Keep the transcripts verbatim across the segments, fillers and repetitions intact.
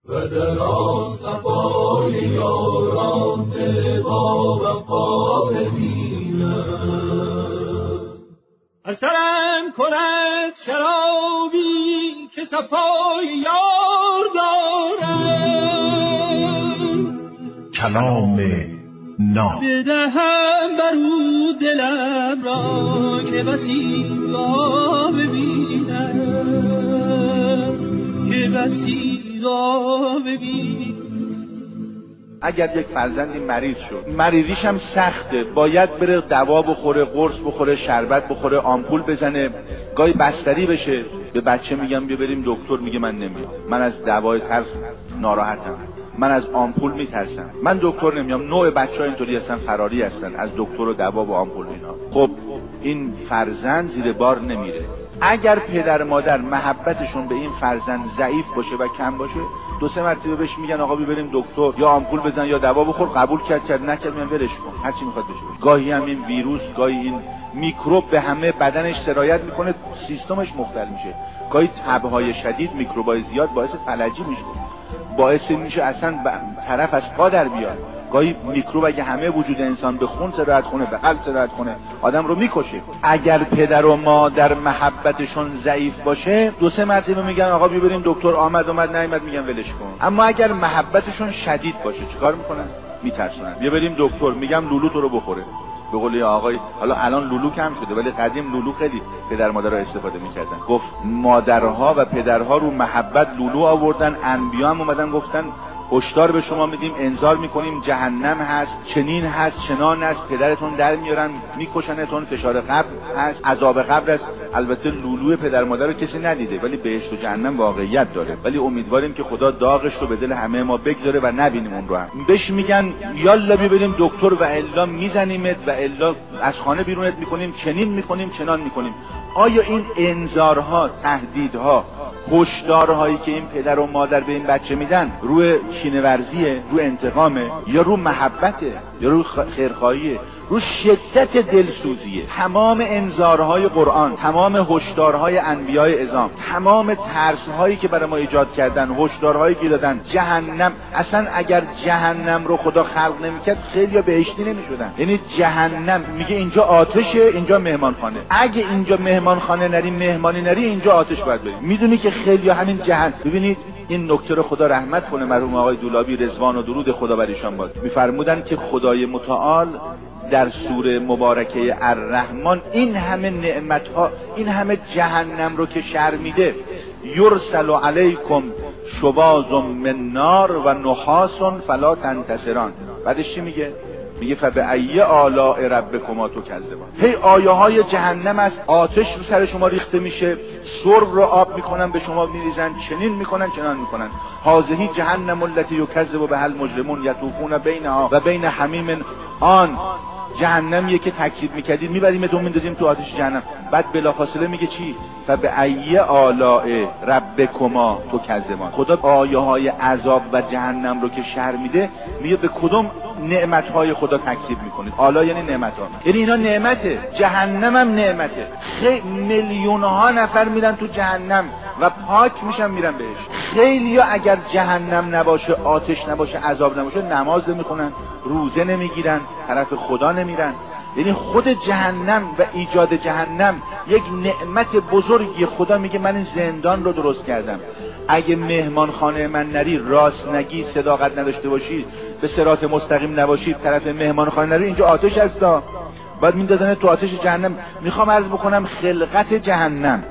و در آن صفای یاران با وفا ببینم. اثرم کند شرابی که صفای یار دارم، کلام ناب بدهم بر او دلم را که بسی را ببینم، که بسی را ببینم. اگر یک فرزندی مریض شد، مریضیش هم سخته، باید بره دوا بخوره، قرص بخوره، شربت بخوره، آمپول بزنه، گاهی بستری بشه، به بچه میگم بیا بریم دکتر، میگه من نمیام، من از دوای تلخ ناراحتم، من از آمپول میترسم، من دکتر نمیام. نوع بچه‌ها اینطوری هستن، فراری هستن از دکتر و دوا و آمپول اینا. خب این فرزند زیر بار نمیره. اگر پدر مادر محبتشون به این فرزند ضعیف باشه و کم باشه، دو سه مرتبه بهش میگن آقا بیا بریم دکتر، یا آمپول بزن یا دوا بخور، قبول کرد کرد نکرد میگن ولش کن، هر چی میخواد بشه. گاهی هم این ویروس، گاهی این میکروب به همه بدنش سرایت میکنه، سیستمش مختل میشه. گاهی تبهای شدید، میکروبای زیاد باعث فلجی میشه، باعث میشه اصلا طرف از پا در بیاد. گاهی میکروب اگه همه وجود انسان به خون سرایت کنه، به قلب سرایت کنه، آدم رو میکشه. اگر پدر و مادر محبتشون ضعیف باشه، دو سه مرتبه میگن آقا بیا بریم دکتر، آمد اومد نیامد میگن ولش کن. اما اگر محبتشون شدید باشه چیکار میکنن؟ میترسونن. بیا بریم دکتر، میگم لولو تو رو بخوره. به قول آقای، حالا الان لولو کم شده ولی قدیم لولو خیلی پدر مادر رو استفاده میکردن. گفت مادرها و پدرها رو محبت لولو آوردن، انبیا هم اومدن گفتن هشدار به شما میدیم، انذار میکنیم، جهنم هست، چنین هست، چنان هست، پدرتون در میارن میکشنتون، فشار قبر هست، عذاب قبر هست. البته لولو پدر مادر رو کسی ندیده ولی بهشت و جهنم واقعیت داره، ولی امیدواریم که خدا داغش رو به دل همه ما بگذاره و نبینیم اون رو هم. بهش میگن یالا ببریم دکتر و الا میزنیمت و الا از خانه بیرونت میکنیم، چنین میکنیم، چنان میکنیم. آیا این انذارها، تهدیدها، هشدارهایی که این پدر و مادر به این بچه میدن روی کینه‌ورزیه، رو انتقامه، یا رو محبته، یا رو خیرخواهیه، رو شدت دلسوزیه؟ تمام انذارهای قرآن، تمام هشدارهای انبیای اعظام، تمام ترسهایی که برای ما ایجاد کردن، هشدارهایی که دادن، جهنم، اصلا اگر جهنم رو خدا خلق نمیکرد خیلی بهشتی نمیشدن. یعنی جهنم میگه اینجا آتشه، اینجا مهمانخانه. اگه اینجا مهمانخانه نری، مهمانی نری، اینجا آتش باید بریم. میدونی که خیلی همین جهنم. ببینید این نکته رو خدا رحمت کنه، مرحوم آقای دولابی رضوان و درود خدا بر ایشان باد، میفرمودن که خدای متعال در سوره مبارکه الرحمن این همه نعمتها، این همه جهنم رو که شر میده، یرسل علیکم شواظ من نار و نحاس فلا تنتصران. بعدش چی میگه؟ میگه فبأی آلاء ربکما تکذبان. هی آیه های جهنم است، آتش رو سر شما ریخته میشه، سرب رو آب میکنن به شما میریزن، چنین میکنن، چنان میکنن. هذه جهنم التي یکذب بها المجرمون یطوفون بینها و بین حمیم آن. جهنمیه که تکذیب میکردید میبریمتون میندازیم تو آتش جهنم. بعد بلافاصله میگه چی؟ فبأی آلاء ربکما تکذبان. خدا آیه های عذاب و جهنم رو که شر میده میگه به کدوم نعمتهای خدا تکذیب میکنید؟ آلا یعنی نعمتها، یعنی اینا نعمته، جهنم هم نعمته. خیلی میلیون ها نفر میرن تو جهنم و پاک میشن میرن بهش. خیلی ها اگر جهنم نباشه، آتش نباشه، عذاب نباشه، نماز نمیخونن، روزه نمیگیرن، طرف خدا نمیرن. یعنی خود جهنم و ایجاد جهنم یک نعمت بزرگی. خدا میگه من این زندان رو درست کردم، اگه مهمان خانه من نری، راست نگی، صداقت نداشته باشی، به صراط مستقیم نباشی، طرف مهمان خانه نری، اینجا آتش هستا، باید میندازن تو آتش جهنم. میخوام عرض بکنم خلقت جهنم،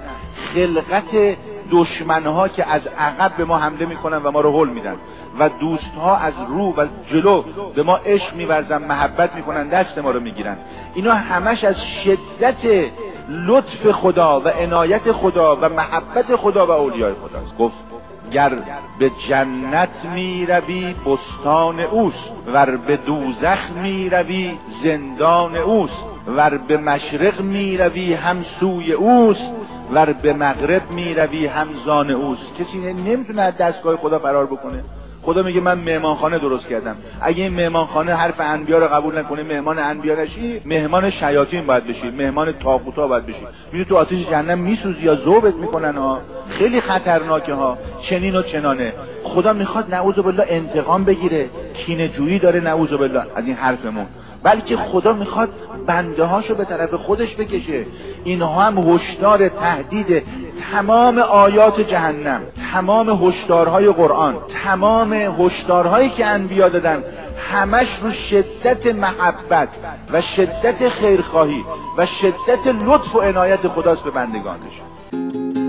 خلقت دشمنها که از عقب به ما حمله میکنن و ما رو هول میدن و دوستها از رو و جلو به ما عشق میورزن، محبت میکنن، دست ما رو میگیرن. اینا همش از شدت لطف خدا و عنایت خدا و محبت خدا و اولیای خداست. گفت گر به جنت می روی بستان اوست، ور به دوزخ می روی زندان اوست، ور به مشرق می روی هم سوی اوست، ور به مغرب می روی هم زان اوست. کسی نمیتونه از دستگاه خدا فرار بکنه. خدا میگه من مهمانخانه درست کردم. اگه این مهمانخانه حرف انبیا رو قبول نکنه، مهمان انبیا نشی، مهمان شیاطین باید بشی، مهمان طاغوتا باید بشی. میدونی تو آتش جهنم میسوزی یا ذوبت میکنن ها. خیلی خطرناکه ها. چنین و چنانه. خدا میخواد نعوذ بالله انتقام بگیره، کینه جویی داره نعوذ بالله از این حرفمون، بلکه خدا میخواد بنده هاشو به طرف خودش بکشه. اینها هم هشدار، تهدید. تمام آیات جهنم، تمام هشدارهای قرآن، تمام هشدارهایی که انبیا دادن، همش رو شدت محبت و شدت خیرخواهی و شدت لطف و عنایت خداست به بندگانش.